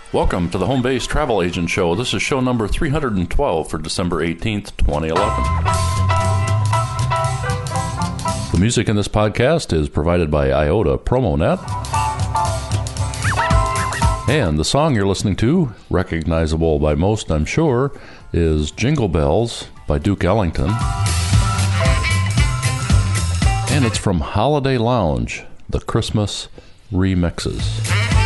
Welcome to the Home Base Travel Agent Show. This is show number 312 for December 18th, 2011. The music in this podcast is provided by Iota PromoNet. And the song you're listening to, recognizable by most, I'm sure, is Jingle Bells by Duke Ellington. And it's from Holiday Lounge, the Christmas remixes.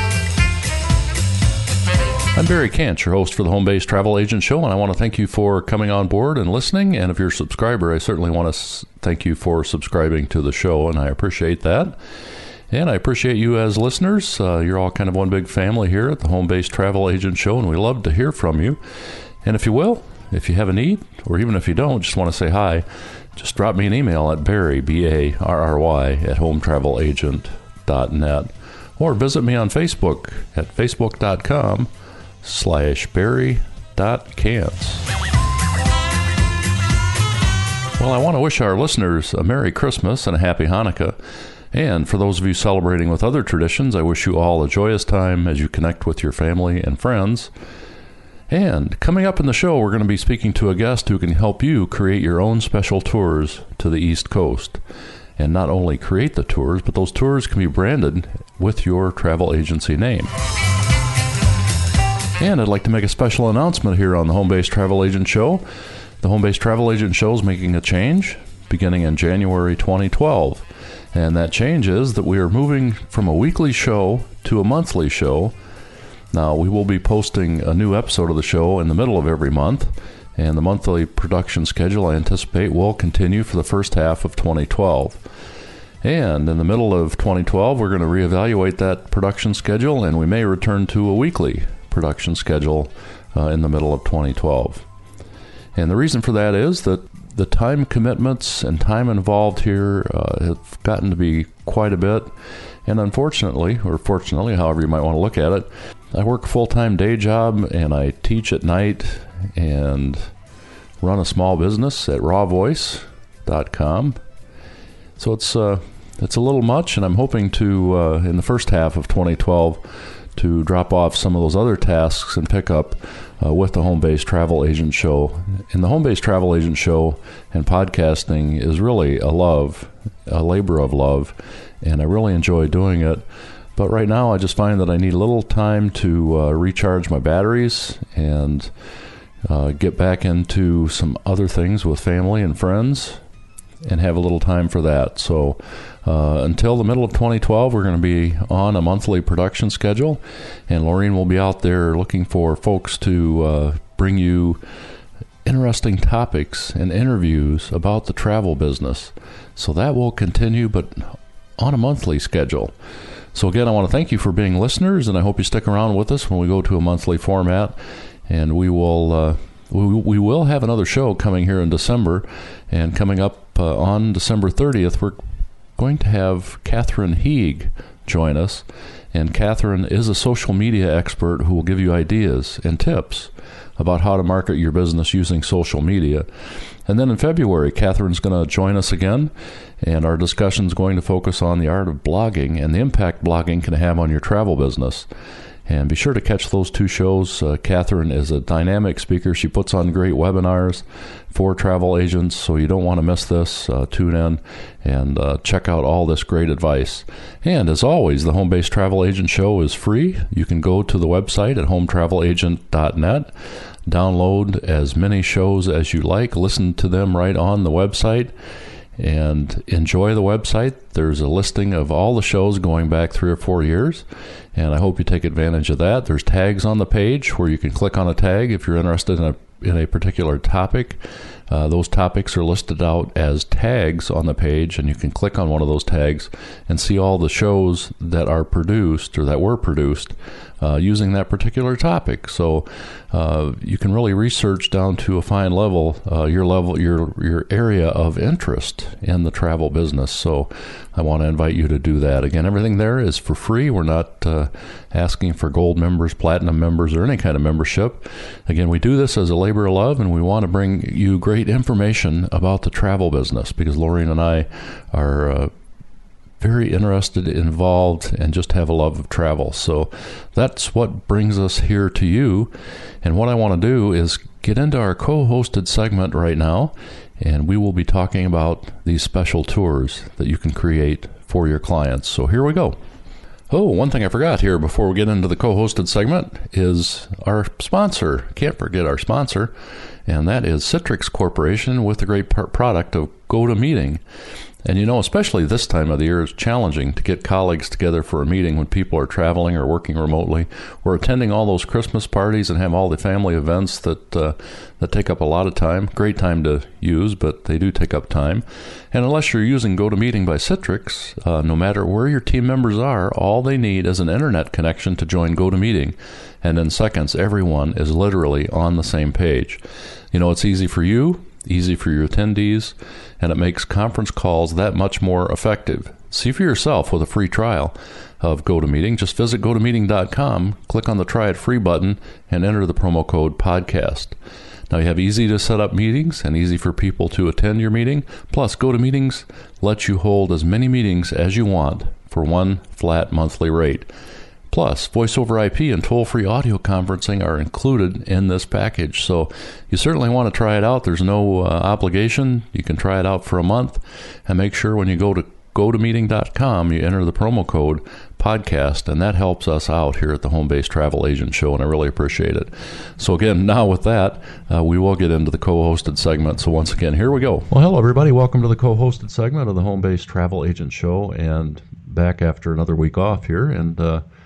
I'm Barry Kant, your host for the Home Base Travel Agent Show, and I want to thank you for coming on board and listening. And if you're a subscriber, I certainly want to thank you for subscribing to the show, and I appreciate that. And I appreciate you as listeners. You're all kind of one big family here at the Home Base Travel Agent Show, and we love to hear from you. And if you will, if you have a need, or even if you don't, just want to say hi, just drop me an email at Barry, B-A-R-R-Y, at hometraveleagent.net, or visit me on Facebook at facebook.com/Barry.Kantz. Well, I want to wish our listeners a Merry Christmas and a Happy Hanukkah. And for those of you celebrating with other traditions, I wish you all a joyous time as you connect with your family and friends. And coming up in the show, we're going to be speaking to a guest who can help you create your own special tours to the East Coast. And not only create the tours, but those tours can be branded with your travel agency name. And I'd like to make a special announcement here on the Home Base Travel Agent Show. The Home Base Travel Agent Show is making a change beginning in January 2012. And that change is that we are moving from a weekly show to a monthly show. Now, we will be posting a new episode of the show in the middle of every month, and the monthly production schedule, I anticipate, will continue for the first half of 2012. And in the middle of 2012, we're going to reevaluate that production schedule, and we may return to a weekly production schedule in the middle of 2012. And the reason for that is that the time commitments and time involved here have gotten to be quite a bit. And unfortunately, or fortunately, however you might want to look at it, I work a full-time day job and I teach at night and run a small business at rawvoice.com. So it's a little much, and I'm hoping to, in the first half of 2012, to drop off some of those other tasks and pick up with the Home Base Travel Agent Show. And the Home Base Travel Agent Show and podcasting is really a labor of love, and I really enjoy doing it. But right now I just find that I need a little time to recharge my batteries and get back into some other things with family and friends and have a little time for that. So until the middle of 2012, we're going to be on a monthly production schedule, and Laureen will be out there looking for folks to bring you interesting topics and interviews about the travel business. So that will continue, but on a monthly schedule. So again, I want to thank you for being listeners, and I hope you stick around with us when we go to a monthly format. And we will have another show coming here in December, and coming up on December 30th, we're going to have Catherine Heeg join us. And Catherine is a social media expert who will give you ideas and tips about how to market your business using social media. And then in February, Catherine's going to join us again, and our discussion is going to focus on the art of blogging and the impact blogging can have on your travel business. And be sure to catch those two shows. Catherine is a dynamic speaker. She puts on great webinars for travel agents, so you don't want to miss this. Tune in and check out all this great advice. And as always, the Home Base Travel Agent Show is free. You can go to the website at hometraveleagent.net, download as many shows as you like, listen to them right on the website, and enjoy the website. There's a listing of all the shows going back 3 or 4 years, and I hope you take advantage of that. There's tags on the page where you can click on a tag if you're interested in a particular topic. Those topics are listed out as tags on the page, and you can click on one of those tags and see all the shows that are produced or that were produced using that particular topic. So you can really research down to a fine level your area of interest in the travel business. So I want to invite you to do that. Again, everything there is for free. We're not asking for gold members, platinum members, or any kind of membership. Again, we do this as a labor of love, and we want to bring you great information about the travel business because Laureen and I are very interested, involved, and just have a love of travel. So that's what brings us here to you. And what I want to do is get into our co-hosted segment right now, and we will be talking about these special tours that you can create for your clients. So here we go. Oh, one thing I forgot here before we get into the co-hosted segment is our sponsor. Can't forget our sponsor, and that is Citrix Corporation with the great product of GoToMeeting. And you know, especially this time of the year, it's challenging to get colleagues together for a meeting when people are traveling or working remotely or attending all those Christmas parties and have all the family events that take up a lot of time. Great time to use, but they do take up time. And unless you're using GoToMeeting by Citrix, no matter where your team members are, all they need is an internet connection to join GoToMeeting. And in seconds, everyone is literally on the same page. You know, it's easy for you, easy for your attendees, and it makes conference calls that much more effective. See for yourself with a free trial of GoToMeeting. Just visit GoToMeeting.com, click on the Try It Free button, and enter the promo code PODCAST. Now you have easy to set up meetings and easy for people to attend your meeting. Plus, GoToMeetings lets you hold as many meetings as you want for one flat monthly rate. Plus, voice over IP and toll-free audio conferencing are included in this package. So you certainly want to try it out. There's no obligation. You can try it out for a month. And make sure when you go to GoToMeeting.com, you enter the promo code PODCAST, and that helps us out here at the Home Based Travel Agent Show, and I really appreciate it. So again, now with that, we will get into the co-hosted segment. So once again, here we go. Well, hello, everybody. Welcome to the co-hosted segment of the Home Based Travel Agent Show, and back after another week off here. And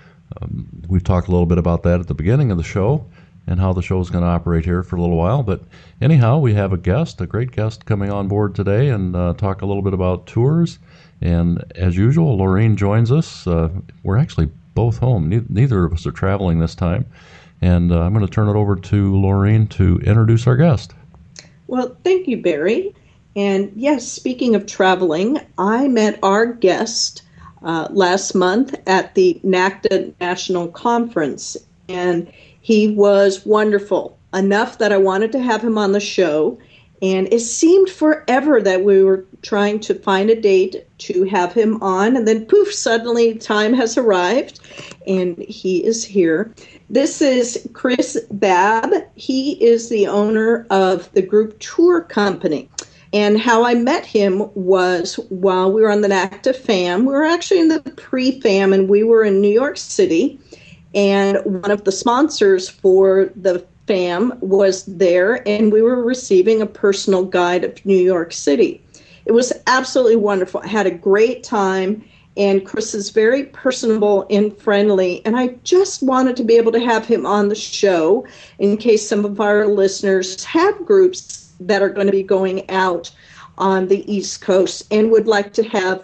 we've talked a little bit about that at the beginning of the show and how the show is going to operate here for a little while. But anyhow, we have a great guest coming on board today and talk a little bit about tours. And as usual, Lorene joins us. We're actually both home. Neither of us are traveling this time. And I'm going to turn it over to Lorene to introduce our guest. Well, thank you, Barry. And yes, speaking of traveling, I met our guest last month at the NACDA National Conference, and he was wonderful, enough that I wanted to have him on the show, and it seemed forever that we were trying to find a date to have him on, and then poof, suddenly time has arrived, and he is here. This is Chris Babb. He is the owner of the Group Tour Company. And how I met him was while we were on the NACDA FAM. We were actually in the pre-FAM, and we were in New York City. And one of the sponsors for the FAM was there, and we were receiving a personal guide of New York City. It was absolutely wonderful. I had a great time, and Chris is very personable and friendly. And I just wanted to be able to have him on the show in case some of our listeners have groups that are going to be going out on the East Coast and would like to have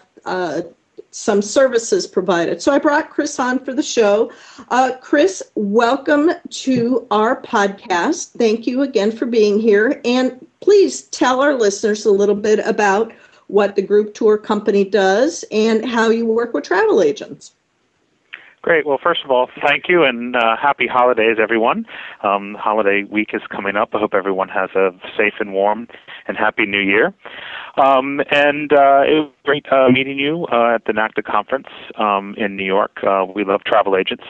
some services provided. So I brought Chris on for the show. Chris, welcome to our podcast. Thank you again for being here. And please tell our listeners a little bit about what the Group Tour Company does and how you work with travel agents. Great. Well, first of all, thank you, and happy holidays, everyone. Holiday week is coming up. I hope everyone has a safe and warm and happy New Year. It was great meeting you at the NACDA conference in New York. We love travel agents.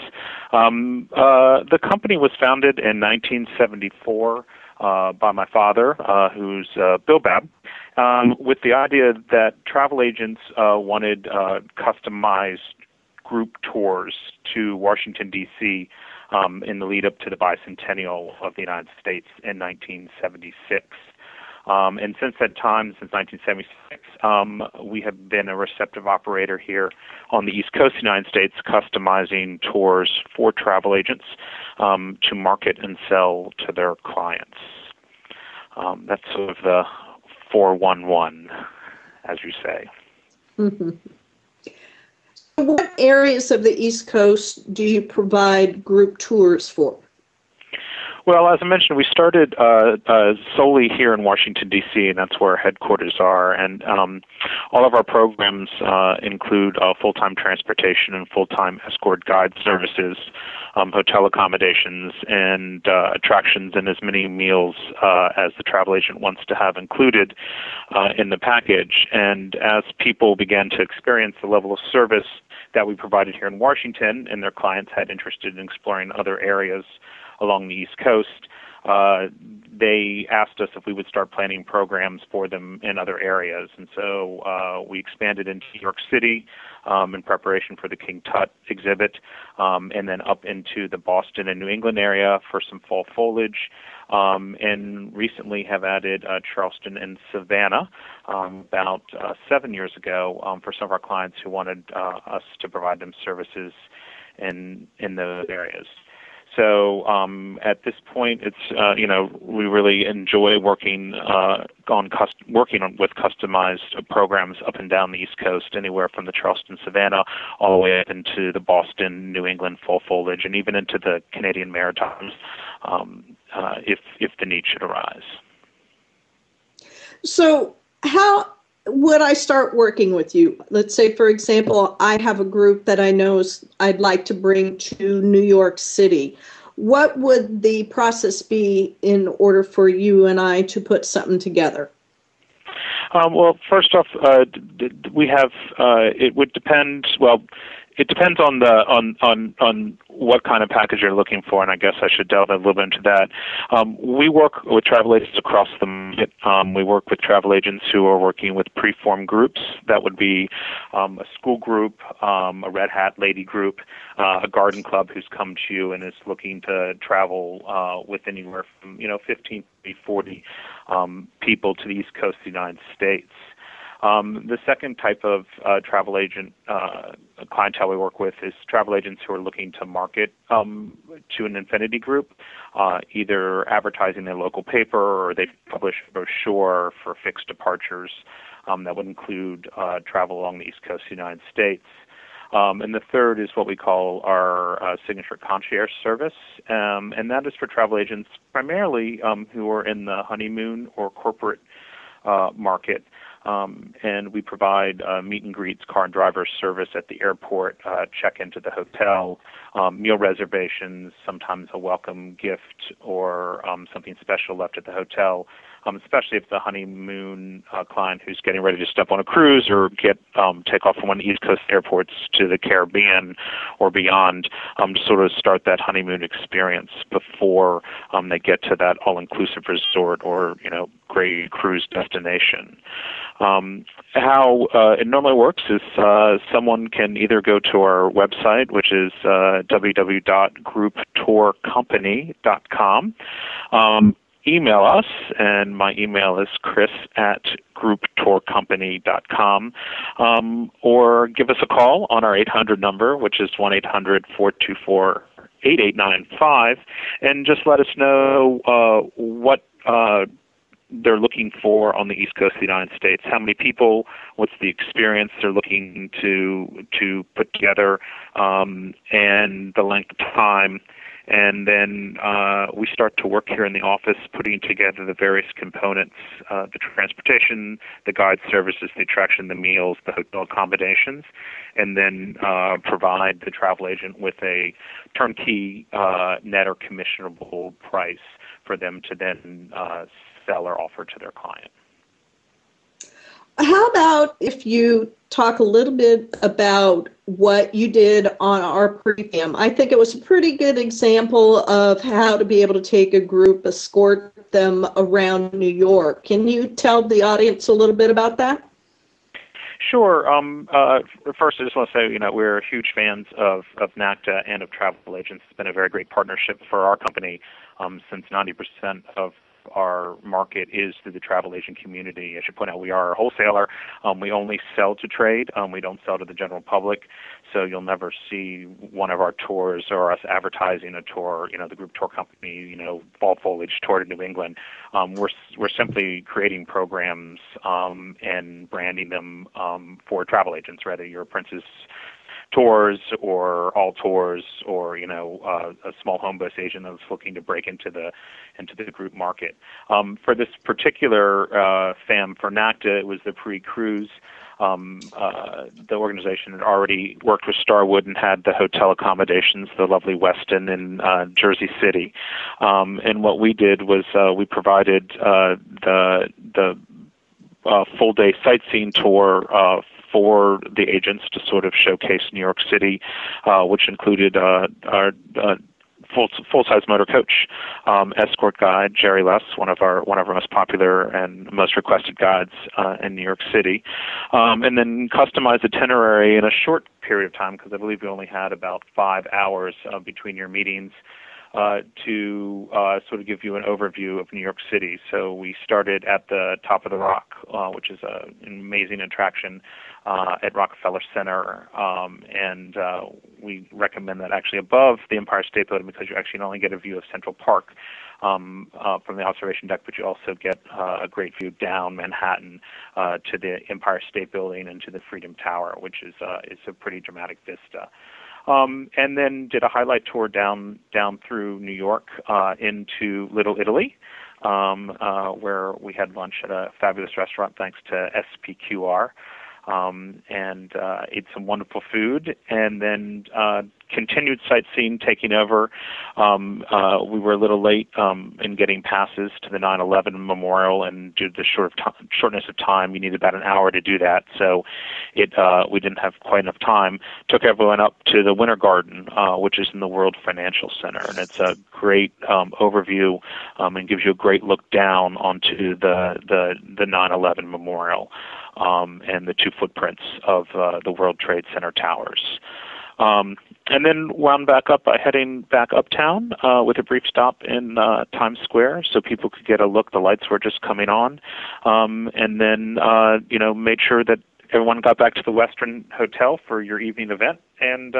The company was founded in 1974 by my father, who's Bill Babb, with the idea that travel agents wanted customized group tours to Washington, D.C. In the lead up to the bicentennial of the United States in 1976. And since that time, since 1976, we have been a receptive operator here on the East Coast of the United States, customizing tours for travel agents to market and sell to their clients. That's sort of the 411, as you say. Mm-hmm. What areas of the East Coast do you provide group tours for? Well, as I mentioned, we started solely here in Washington, D.C., and that's where our headquarters are. And all of our programs include full-time transportation and full-time escort guide services, hotel accommodations, and attractions, and as many meals as the travel agent wants to have included in the package. And as people began to experience the level of service that we provided here in Washington, and their clients had interested in exploring other areas along the East Coast, they asked us if we would start planning programs for them in other areas. And so we expanded into New York City in preparation for the King Tut exhibit, and then up into the Boston and New England area for some fall foliage, and recently have added Charleston and Savannah about 7 years ago for some of our clients who wanted us to provide them services in those areas. So at this point, it's we really enjoy working with customized programs up and down the East Coast, anywhere from the Charleston, Savannah, all the way up into the Boston, New England fall foliage, and even into the Canadian Maritimes, if the need should arise. So how would I start working with you? Let's say, for example, I have a group that I know I'd like to bring to New York City. What would the process be in order for you and I to put something together? Well, first off, we have. It would depend. Well, it depends on what kind of package you're looking for, and I guess I should delve a little bit into that. We work with travel agents across the market. We work with travel agents who are working with preformed groups. That would be a school group, a Red Hat lady group, a garden club who's come to you and is looking to travel with anywhere from 15 to 40 people to the East Coast of the United States. The second type of travel agent clientele we work with is travel agents who are looking to market to an affinity group, either advertising their local paper or they publish a brochure for fixed departures that would include travel along the East Coast of the United States. And the third is what we call our signature concierge service, and that is for travel agents primarily who are in the honeymoon or corporate market. And we provide meet and greets, car and driver service at the airport, check into the hotel, meal reservations, sometimes a welcome gift or something special left at the hotel, especially if the honeymoon client who's getting ready to step on a cruise or take off from one of the East Coast airports to the Caribbean or beyond, to sort of start that honeymoon experience before they get to that all-inclusive resort or great cruise destination. How it normally works is someone can either go to our website, which is www.grouptourcompany.com, email us, and my email is chris@grouptourcompany.com, or give us a call on our 800 number, which is 1-800-424-8895, and just let us know what they're looking for on the East Coast of the United States, how many people, what's the experience they're looking to put together, and the length of time. And then we start to work here in the office putting together the various components, the transportation, the guide services, the attraction, the meals, the hotel accommodations, and then provide the travel agent with a turnkey net or commissionable price for them to then sell or offer to their client. How about if you talk a little bit about what you did on our premium? I think it was a pretty good example of how to be able to take a group, escort them around New York. Can you tell the audience a little bit about that? Sure. First, I just want to say, we're huge fans of NACDA and of travel agents. It's been a very great partnership for our company since 90% of our market is through the travel agent community. I should point out we are a wholesaler. We only sell to trade. We don't sell to the general public. So you'll never see one of our tours or us advertising a tour, the group tour company, fall foliage tour to New England. We're simply creating programs and branding them for travel agents, whether you're a Princess tours or all tours, or a small home-based agent that was looking to break into the group market. For this particular FAM for NACDA, it was the pre-cruise. The organization had already worked with Starwood and had the hotel accommodations, the lovely Westin in Jersey City. And what we did was we provided the full-day sightseeing tour for the agents to sort of showcase New York City, which included our full-size motor coach, escort guide Jerry Less, one of our most popular and most requested guides in New York City, and then customized itinerary in a short period of time, because I believe we only had about 5 hours between your meetings, to sort of give you an overview of New York City. So we started at the top of the Rock, which is an amazing attraction at Rockefeller Center, and we recommend that actually above the Empire State Building, because you actually not only get a view of Central Park from the observation deck, but you also get a great view down Manhattan to the Empire State Building and to the Freedom Tower, which is a pretty dramatic vista. And then did a highlight tour down through New York into Little Italy, where we had lunch at a fabulous restaurant thanks to SPQR, and ate some wonderful food, and then continued sightseeing, taking over. We were a little late in getting passes to the 9/11 Memorial, and due to the shortness of time, you need about an hour to do that. So we didn't have quite enough time. Took everyone up to the Winter Garden, which is in the World Financial Center, and it's a great overview and gives you a great look down onto the 9/11 Memorial and the two footprints of the World Trade Center towers. And then wound back up by heading back uptown with a brief stop in Times Square, so people could get a look. The lights were just coming on, and then made sure that everyone got back to the Western Hotel for your evening event, and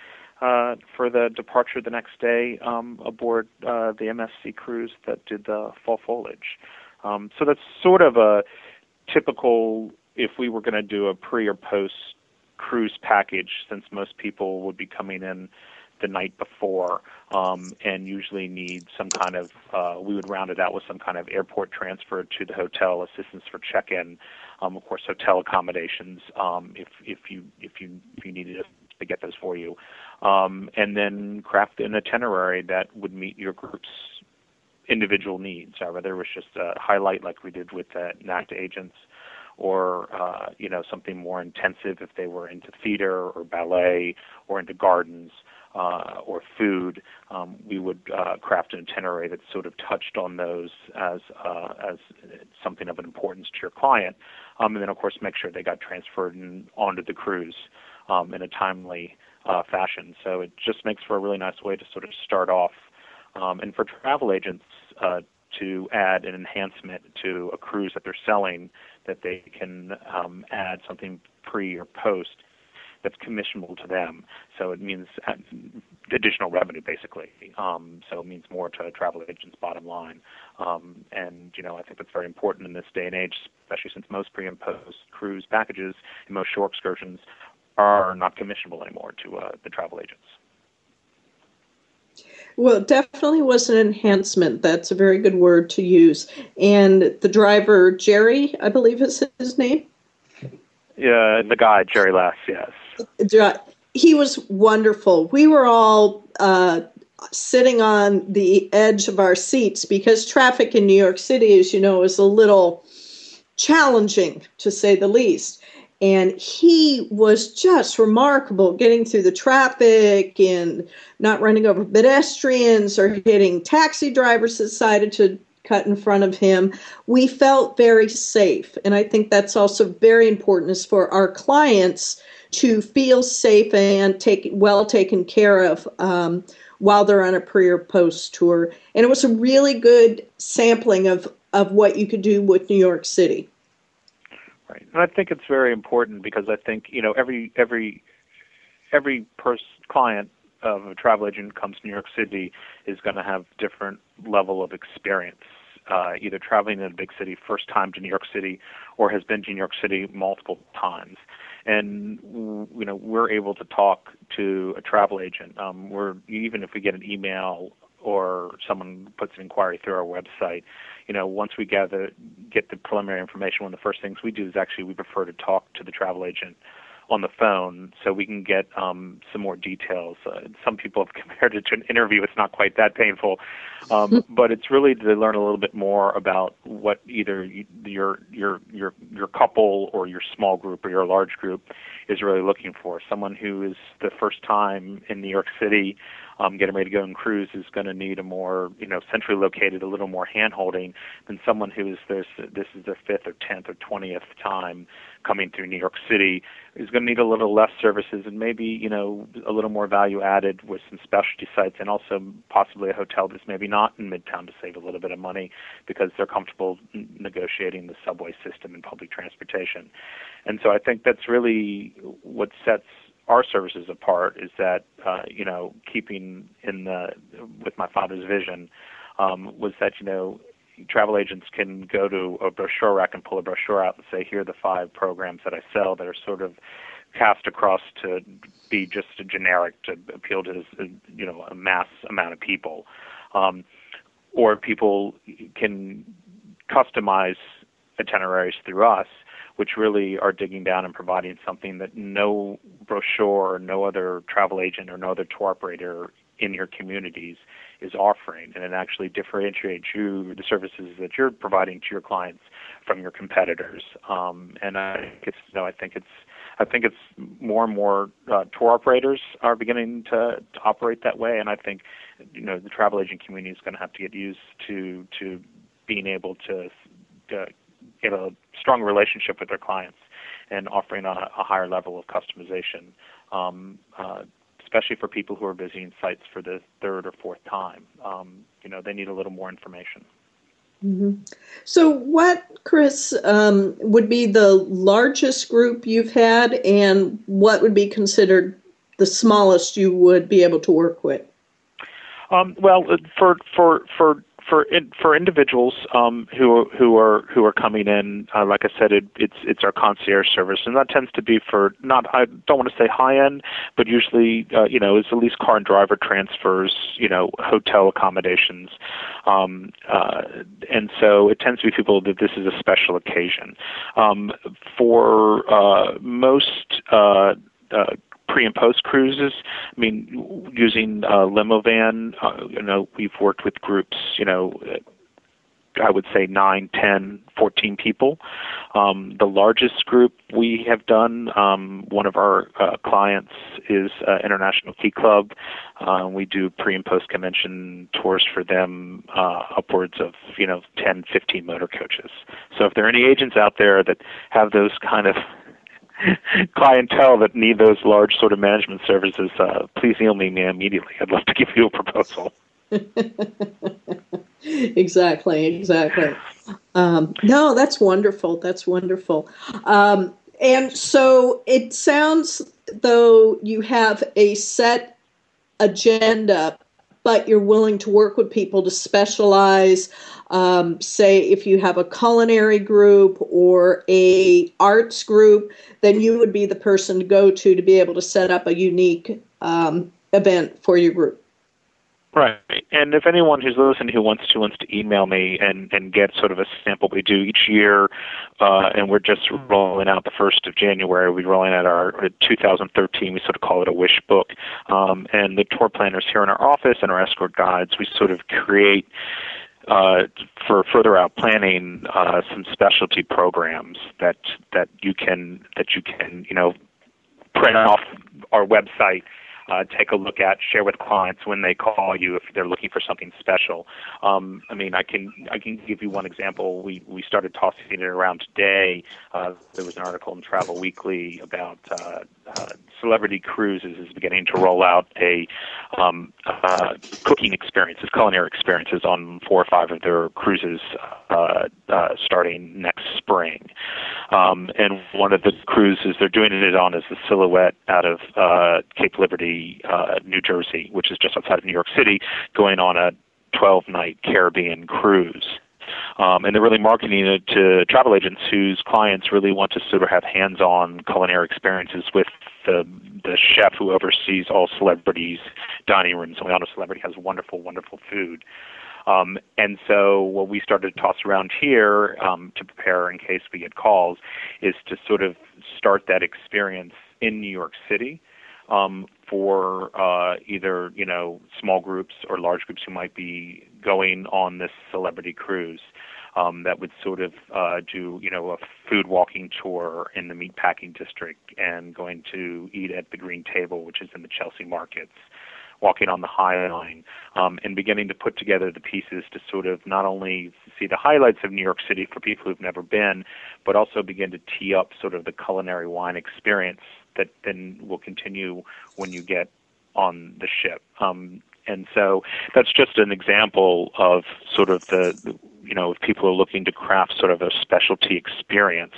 for the departure the next day aboard the MSC cruise that did the fall foliage. So that's sort of a typical, if we were going to do a pre or post cruise package, since most people would be coming in the night before and usually need some kind of, we would round it out with some kind of airport transfer to the hotel, assistance for check-in, of course hotel accommodations if you needed us to get those for you, and then craft an itinerary that would meet your group's individual needs, whether it was just a highlight like we did with the NACDA agents, or something more intensive if they were into theater or ballet or into gardens or food. We would craft an itinerary that sort of touched on those as something of an importance to your client, and then of course make sure they got transferred onto the cruise in a timely fashion. So it just makes for a really nice way to sort of start off, and for travel agents to add an enhancement to a cruise that they're selling, that they can add something pre or post that's commissionable to them. So it means additional revenue, basically. So it means more to a travel agent's bottom line. And I think that's very important in this day and age, especially since most pre and post cruise packages and most shore excursions are not commissionable anymore to the travel agents. Well, it definitely was an enhancement. That's a very good word to use. And the driver, Jerry, I believe is his name? Yeah, the guide, Jerry Less, yes. He was wonderful. We were all sitting on the edge of our seats because traffic in New York City, as you know, is a little challenging, to say the least. And he was just remarkable, getting through the traffic and not running over pedestrians or hitting taxi drivers that decided to cut in front of him. We felt very safe. And I think that's also very important, is for our clients to feel safe and well taken care of while they're on a pre or post tour. And it was a really good sampling of what you could do with New York City. Right, and I think it's very important because I think every client of a travel agent who comes to New York City is going to have different level of experience, either traveling in a big city first time to New York City or has been to New York City multiple times. and we're able to talk to a travel agent. Even if we get an email or someone puts an inquiry through our website, once we get the preliminary information, one of the first things we do is actually we prefer to talk to the travel agent on the phone so we can get some more details. Some people have compared it to an interview. It's not quite that painful, but it's really to learn a little bit more about what either your couple or your small group or your large group is really looking for. Someone who is the first time in New York City getting ready to go on cruise is going to need a more, centrally located, a little more hand-holding than someone who is this is their 5th or 10th or 20th time coming through New York City, is going to need a little less services and maybe, a little more value added with some specialty sites, and also possibly a hotel that's maybe not in Midtown to save a little bit of money because they're comfortable negotiating the subway system and public transportation. And so I think that's really what sets our services apart, is that keeping with my father's vision, was that travel agents can go to a brochure rack and pull a brochure out and say, here are the 5 programs that I sell that are sort of cast across to be just a generic to appeal to a mass amount of people, or people can customize itineraries through us, which really are digging down and providing something that no brochure or no other travel agent or no other tour operator in your communities is offering, and it actually differentiates the services that you're providing to your clients from your competitors. And I think it's more and more tour operators are beginning to operate that way, and I think the travel agent community is going to have to get used to being able to get a strong relationship with their clients and offering a higher level of customization, especially for people who are visiting sites for the 3rd or 4th time. They need a little more information. Mm-hmm. So what, Chris, would be the largest group you've had, and what would be considered the smallest you would be able to work with? Well, for individuals who are coming in, like I said, it's our concierge service, and that tends to be for I don't want to say high end, but usually it's at least car and driver transfers, hotel accommodations, and so it tends to be people that this is a special occasion. For most pre and post cruises, I mean, using limo van, we've worked with groups, I would say 9, 10, 14 people. The largest group we have done, one of our clients is International Key Club. We do pre and post convention tours for them, upwards of 10, 15 motor coaches. So if there are any agents out there that have those kind of clientele that need those large sort of management services, please email me immediately. I'd love to give you a proposal. Exactly. No, that's wonderful. That's wonderful. And so it sounds though you have a set agenda, but you're willing to work with people to specialize. Say if you have a culinary group or a arts group, then you would be the person to go to be able to set up a unique event for your group. Right. And if anyone who's listening who wants to email me and get sort of a sample, we do each year, and we're just rolling out the 1st of January. We're rolling out our 2013, we sort of call it a wish book. And the tour planners here in our office and our escort guides, we sort of create for further out planning some specialty programs that you can print off our website, take a look at, share with clients when they call you if they're looking for something special. I mean, I can give you one example. We started tossing it around today. There was an article in Travel Weekly about Celebrity Cruises is beginning to roll out a cooking experiences, culinary experiences on 4 or 5 of their cruises starting next spring. And one of the cruises they're doing it on is the Silhouette out of Cape Liberty, New Jersey, which is just outside of New York City, going on a 12-night Caribbean cruise. And they're really marketing it to travel agents whose clients really want to sort of have hands-on culinary experiences with the chef who oversees all celebrities' dining rooms. And we all know Celebrity has wonderful, wonderful food. And so what we started to toss around here to prepare in case we get calls is to sort of start that experience in New York City for either, small groups or large groups who might be going on this celebrity cruise. That would sort of do, a food walking tour in the meatpacking district and going to eat at the Green Table, which is in the Chelsea markets, walking on the High Line, and beginning to put together the pieces to sort of not only see the highlights of New York City for people who've never been, but also begin to tee up sort of the culinary wine experience that then will continue when you get on the ship. And so that's just an example of sort of if people are looking to craft sort of a specialty experience,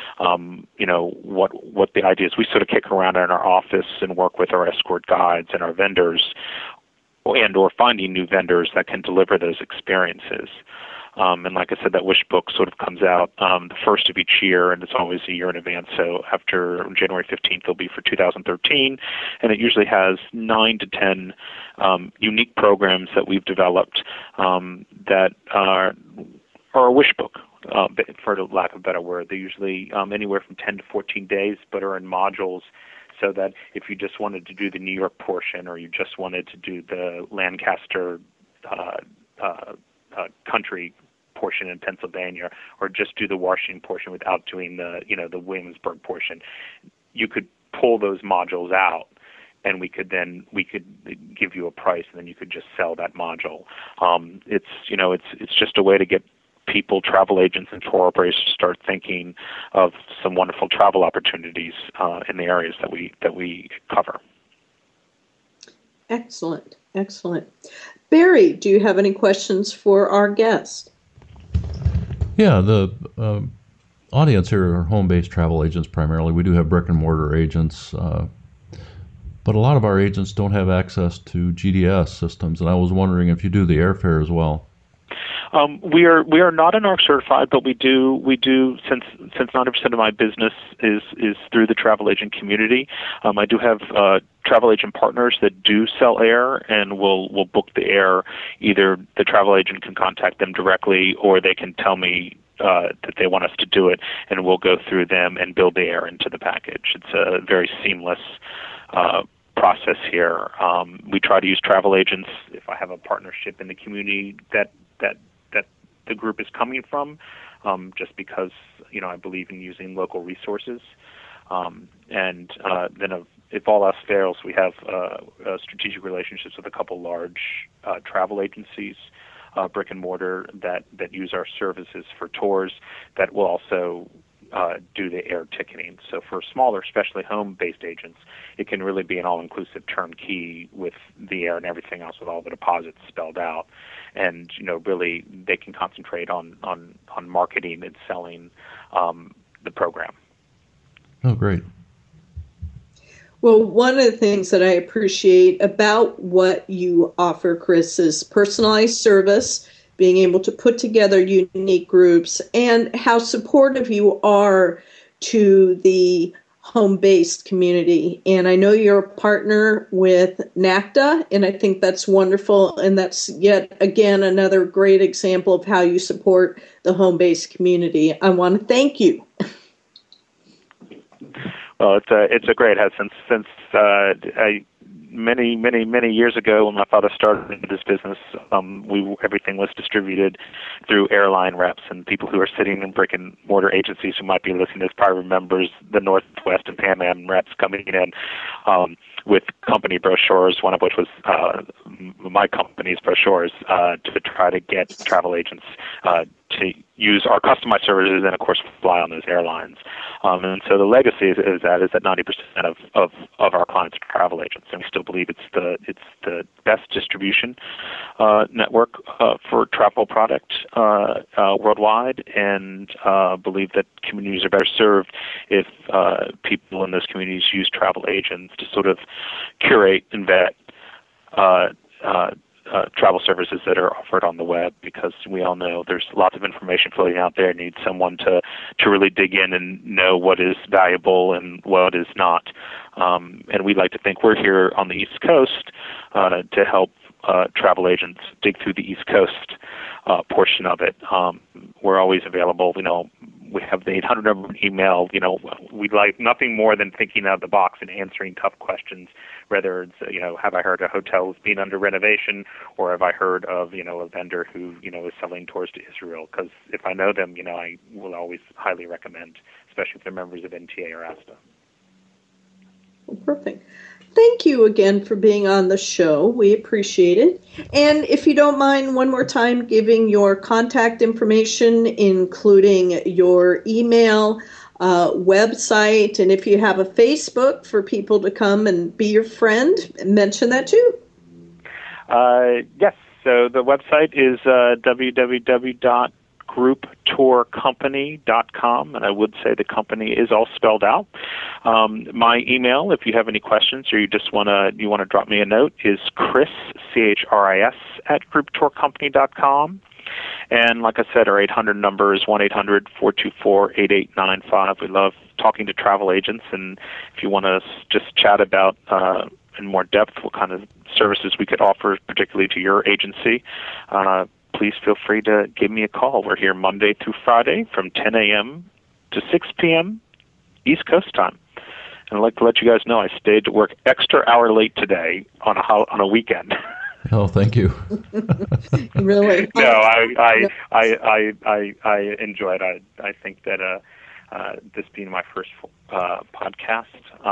what the idea is. We sort of kick around in our office and work with our escort guides and our vendors or finding new vendors that can deliver those experiences. And like I said, that wish book sort of comes out the first of each year, and it's always a year in advance. So after January 15th, it'll be for 2013, and it usually has 9 to 10 unique programs that we've developed that are a wish book, for the lack of a better word. They're usually anywhere from 10 to 14 days, but are in modules. So that if you just wanted to do the New York portion, or you just wanted to do the Lancaster country portion in Pennsylvania, or just do the Washington portion without doing the Williamsburg portion, you could pull those modules out, and we could give you a price, and then you could just sell that module. It's just a way to get people, travel agents, and tour operators to start thinking of some wonderful travel opportunities in the areas that we cover. Excellent. Barry, do you have any questions for our guest? Yeah, the audience here are home-based travel agents primarily. We do have brick-and-mortar agents, but a lot of our agents don't have access to GDS systems, and I was wondering if you do the airfare as well. We are not NARC certified, but we do since 90% of my business is through the travel agent community. I do have travel agent partners that do sell air and will book the air. Either the travel agent can contact them directly, or they can tell me that they want us to do it, and we'll go through them and build the air into the package. It's a very seamless process here. We try to use travel agents if I have a partnership in the community that the group is coming from, just because I believe in using local resources. Then if all else fails, we have strategic relationships with a couple large travel agencies, brick and mortar, that use our services for tours, that will also do the air ticketing. So for smaller, especially home-based agents, it can really be an all-inclusive turnkey with the air and everything else, with all the deposits spelled out. And really, they can concentrate on marketing and selling the program. Oh, great. Well, one of the things that I appreciate about what you offer, Chris, is personalized service, being able to put together unique groups, and how supportive you are to the home-based community. And I know you're a partner with NACDA, and I think that's wonderful. And that's yet again another great example of how you support the home-based community. I want to thank you. Well, it's a great help since many years ago, when my father started into this business, everything was distributed through airline reps, and people who are sitting in brick and mortar agencies who might be listening to this probably remembers the Northwest and Pan Am reps coming in with company brochures, one of which was my company's brochures, to try to get travel agents to use our customized services and, of course, fly on those airlines. And so the legacy is that 90% of our clients are travel agents, and we still believe it's the best distribution network for travel product worldwide, and believe that communities are better served if people in those communities use travel agents to sort of curate and vet travel services that are offered on the web, because we all know there's lots of information floating out there. Need someone to really dig in and know what is valuable and what is not. And we'd like to think we're here on the East Coast to help travel agents dig through the East Coast portion of it. We're always available. We have the 800 number email. We'd like nothing more than thinking out of the box and answering tough questions, whether it's, have I heard a hotel is being under renovation, or have I heard of, a vendor who, is selling tours to Israel? Because if I know them, I will always highly recommend, especially if they're members of NTA or ASTA. Well, perfect. Thank you again for being on the show. We appreciate it. And if you don't mind, one more time, giving your contact information, including your email, website, and if you have a Facebook for people to come and be your friend, mention that too. Yes. So the website is www.grouptourcompany.com, and I would say the company is all spelled out. My email, if you have any questions or you want to drop me a note, is Chris, CHRIS, at grouptourcompany.com. And like I said, our 800 number is 1-800-424-8895. We love talking to travel agents, and if you want to just chat about in more depth what kind of services we could offer, particularly to your agency, please feel free to give me a call. We're here Monday through Friday from 10 a.m. to 6 p.m. East Coast time. And I'd like to let you guys know I stayed to work extra hour late today on a weekend. Oh, thank you. Really? No, I enjoyed it. I think that this being my first podcast,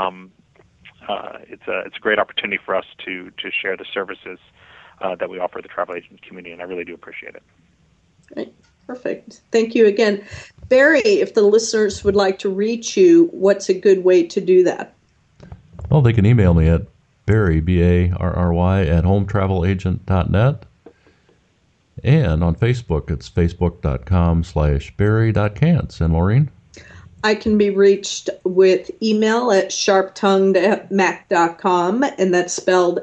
it's a great opportunity for us to share the services that we offer the travel agent community, and I really do appreciate it. Right. Perfect. Thank you again. Barry, if the listeners would like to reach you, what's a good way to do that? Well, they can email me at Barry, B-A-R-R-Y, at hometravelagent.net. And on Facebook, it's facebook.com/Barry.Kantz. And Laureen? I can be reached with email at sharptongued@mac.com, and that's spelled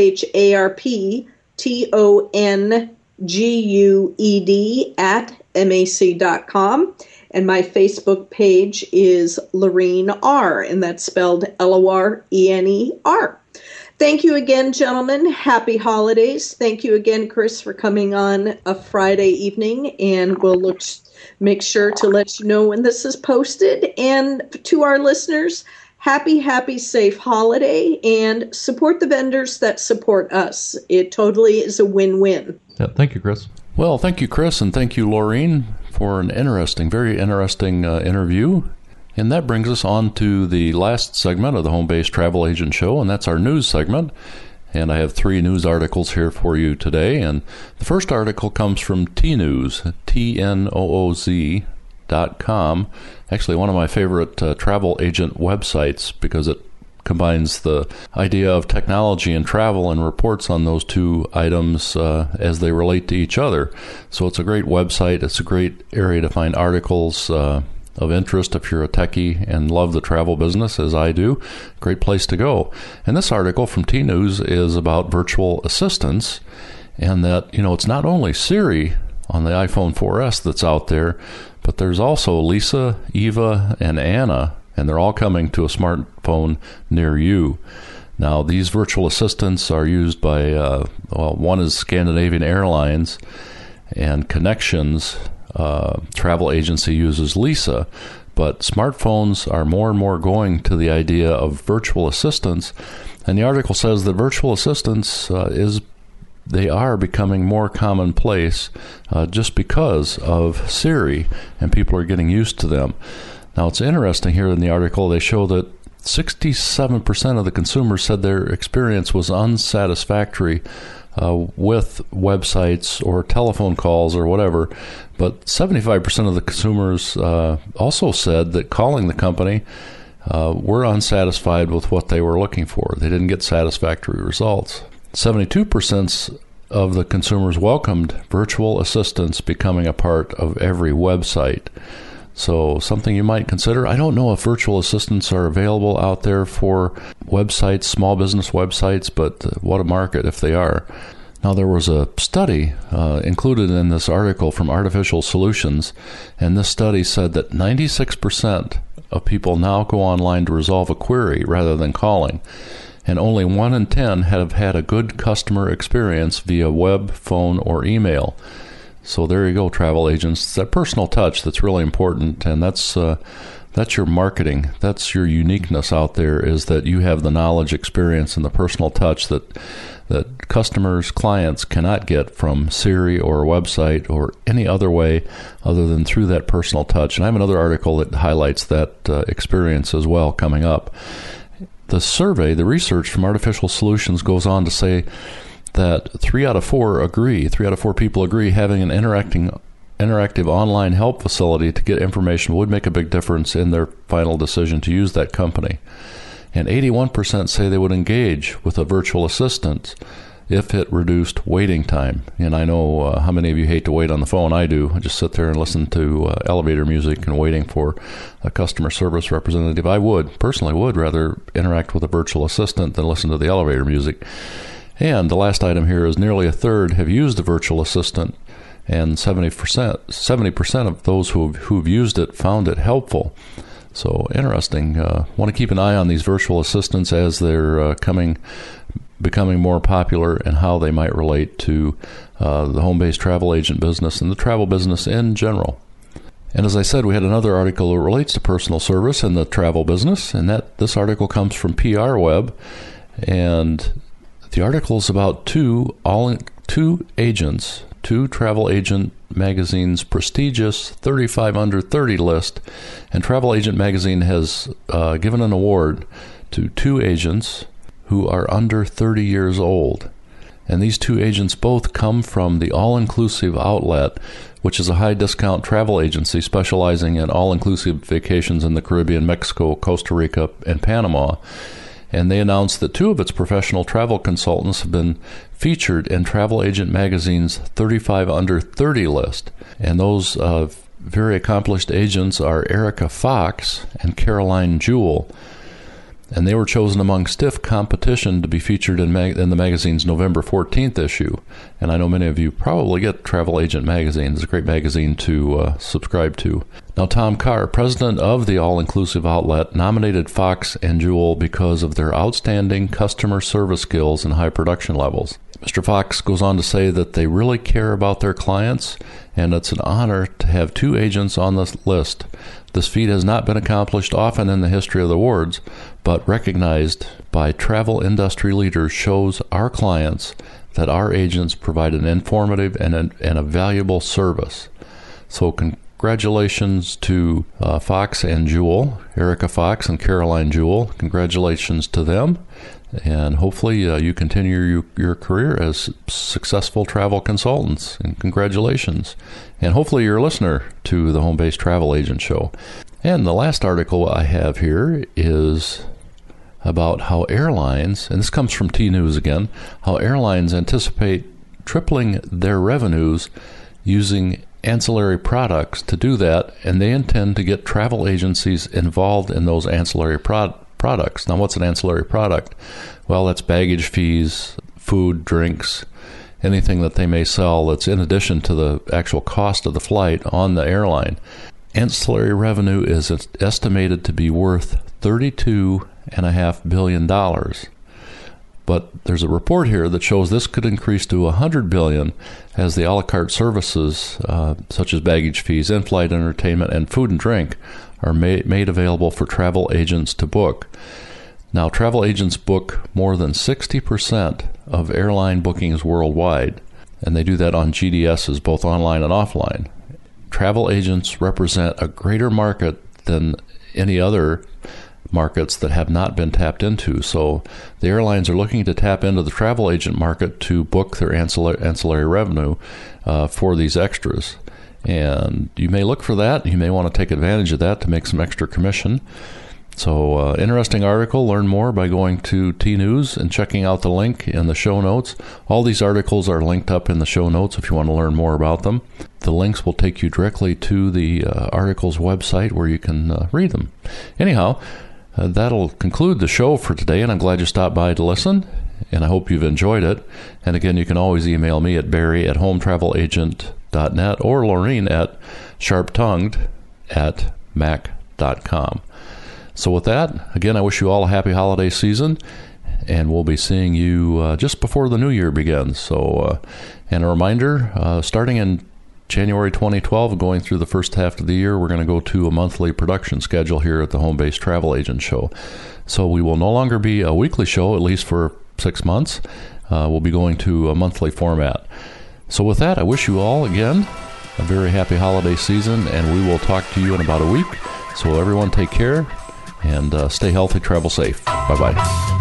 SHARPTONGUED @MAC.com. And my Facebook page is Lorene R., and that's spelled LORENER. Thank you again, gentlemen. Happy holidays. Thank you again, Chris, for coming on a Friday evening, and we'll make sure to let you know when this is posted. And to our listeners, happy, safe holiday, and support the vendors that support us. It totally is a win-win. Yeah, thank you, Chris. Well, thank you, Chris, and thank you, Laureen, for an very interesting interview. And that brings us on to the last segment of the Home-Based Travel Agent Show, and that's our news segment. And I have 3 news articles here for you today. And the first article comes from TNooz, TNOOZ.com. Actually, one of my favorite travel agent websites, because it combines the idea of technology and travel and reports on those two items as they relate to each other. So it's a great website. It's a great area to find articles of interest if you're a techie and love the travel business, as I do. Great place to go. And this article from TNooz is about virtual assistants, and that, it's not only Siri on the iPhone 4S that's out there, but there's also Lisa, Eva, and Anna, and they're all coming to a smartphone near you. Now, these virtual assistants are used by, one is Scandinavian Airlines, and Connections travel agency uses Lisa, but smartphones are more and more going to the idea of virtual assistants, and the article says that virtual assistants they are becoming more commonplace just because of Siri, and people are getting used to them. Now, it's interesting here in the article, they show that 67% of the consumers said their experience was unsatisfactory with websites or telephone calls or whatever, but 75% of the consumers also said that calling the company were unsatisfied with what they were looking for. They didn't get satisfactory results. 72% of the consumers welcomed virtual assistants becoming a part of every website. So something you might consider. I don't know if virtual assistants are available out there for websites, small business websites, but what a market if they are. Now, there was a study included in this article from Artificial Solutions, and this study said that 96% of people now go online to resolve a query rather than calling, and only 1 in 10 have had a good customer experience via web, phone, or email. So there you go, travel agents. It's that personal touch that's really important, and that's your marketing. That's your uniqueness out there, is that you have the knowledge, experience, and the personal touch that customers, clients cannot get from Siri or a website or any other way other than through that personal touch. And I have another article that highlights that experience as well coming up. The survey, the research from Artificial Solutions goes on to say that 3 out of 4 people agree having an interactive online help facility to get information would make a big difference in their final decision to use that company. And 81% say they would engage with a virtual assistant if it reduced waiting time. And I know how many of you hate to wait on the phone. I do. I just sit there and listen to elevator music and waiting for a customer service representative. I personally would rather interact with a virtual assistant than listen to the elevator music. And the last item here is nearly a third have used a virtual assistant, and 70% of those who've used it found it helpful. So interesting. Want to keep an eye on these virtual assistants as they're becoming more popular, and how they might relate to the home-based travel agent business and the travel business in general. And as I said, we had another article that relates to personal service in the travel business, and this article comes from PR Web, and the article is about two Travel Agent Magazine's prestigious 35 Under 30 list, and Travel Agent Magazine has given an award to 2 agents who are under 30 years old. And these 2 agents both come from the All-Inclusive Outlet, which is a high-discount travel agency specializing in all-inclusive vacations in the Caribbean, Mexico, Costa Rica, and Panama. And they announced that 2 of its professional travel consultants have been featured in Travel Agent Magazine's 35 Under 30 list. And those very accomplished agents are Erica Fox and Caroline Jewell. And they were chosen among stiff competition to be featured in the magazine's November 14th issue. And I know many of you probably get Travel Agent Magazine. It's a great magazine to subscribe to. Now, Tom Carr, president of the All-Inclusive Outlet, nominated Fox and Jewell because of their outstanding customer service skills and high production levels. Mr. Fox goes on to say that they really care about their clients, and it's an honor to have 2 agents on this list. This feat has not been accomplished often in the history of the awards, but recognized by travel industry leaders shows our clients that our agents provide an informative and a valuable service. So congratulations to Fox and Jewell, Erica Fox and Caroline Jewell. Congratulations to them. And hopefully you continue your career as successful travel consultants. And congratulations. And hopefully you're a listener to the Home-Based Travel Agent Show. And the last article I have here is about how airlines, and this comes from T-News again, how airlines anticipate tripling their revenues using ancillary products to do that, and they intend to get travel agencies involved in those ancillary products. Now, what's an ancillary product? Well, that's baggage fees, food, drinks, anything that they may sell that's in addition to the actual cost of the flight on the airline. Ancillary revenue is estimated to be worth $32.5 billion. But there's a report here that shows this could increase to $100 billion as the a la carte services, such as baggage fees, in-flight entertainment, and food and drink, are made available for travel agents to book. Now, travel agents book more than 60% of airline bookings worldwide, and they do that on GDSs, both online and offline. Travel agents represent a greater market than any other markets that have not been tapped into. So the airlines are looking to tap into the travel agent market to book their ancillary revenue for these extras. And you may look for that. You may want to take advantage of that to make some extra commission. So interesting article. Learn more by going to T-News and checking out the link in the show notes. All these articles are linked up in the show notes if you want to learn more about them. The links will take you directly to the article's website where you can read them. Anyhow, that'll conclude the show for today, and I'm glad you stopped by to listen. and I hope you've enjoyed it. And again, you can always email me at barry@hometravelaagent.net or Laureen at sharptongued@mac.com. So with that, again, I wish you all a happy holiday season, and we'll be seeing you just before the new year begins. So, and a reminder, starting in January 2012, going through the first half of the year, we're going to go to a monthly production schedule here at the Home Based Travel Agent Show. So we will no longer be a weekly show, at least for 6 months. We'll be going to a monthly format. So with that, I wish you all, again, a very happy holiday season, and we will talk to you in about a week. So everyone take care, and stay healthy, travel safe. Bye-bye.